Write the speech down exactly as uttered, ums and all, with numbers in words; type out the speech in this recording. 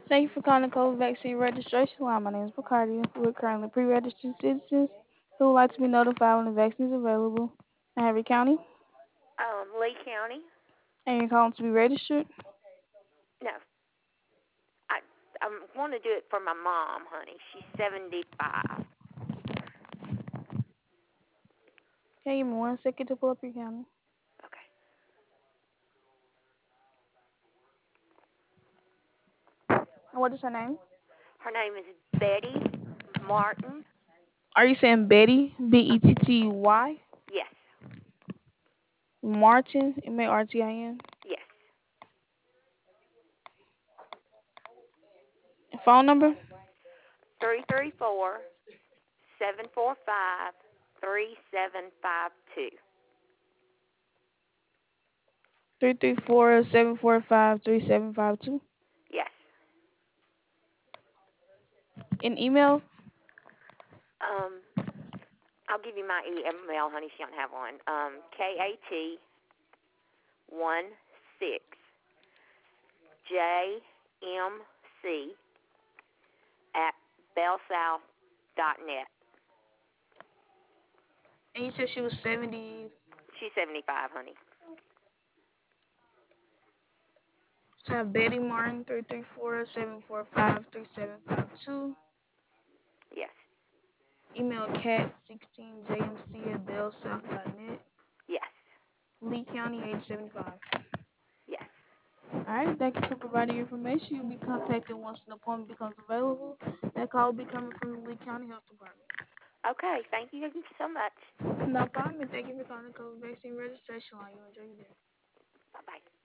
Thank you for calling the COVID vaccine registration line. My name is Bacardia. We're currently pre-registered citizens who would like to be notified when the vaccine is available in Harry County. Um, Lee County. And you're calling to be registered. No, I I want to do it for my mom, honey. She's seventy-five. Okay, give me one second to pull up your county. Okay. And what is her name? Her name is Betty Martin. Are you saying Betty? B Uh, E T T Y? yes, Martin? M A R T I N? yes. Phone number? Three three four seven four five three seven five two. three three four, seven four five, three seven five two. Yes. An email? Um, I'll give you my email, honey. She don't have one. Um, K A T one six J M C at bellsouth dot net. And you said she was seventy. She's seventy-five, honey. So I have Betty Martin, three three four, seven four five, three seven five two. Yes. Email cat sixteen j m c at bellsouth dot net. Yes. Lee County, age seventy-five. Yes. All right, thank you for providing your information. You'll be contacted once an appointment becomes available. That call will be coming from the Lee County Health Department. Okay. Thank you so much. No problem, and thank you for calling the COVID vaccine registration line. You enjoy your day. Bye bye.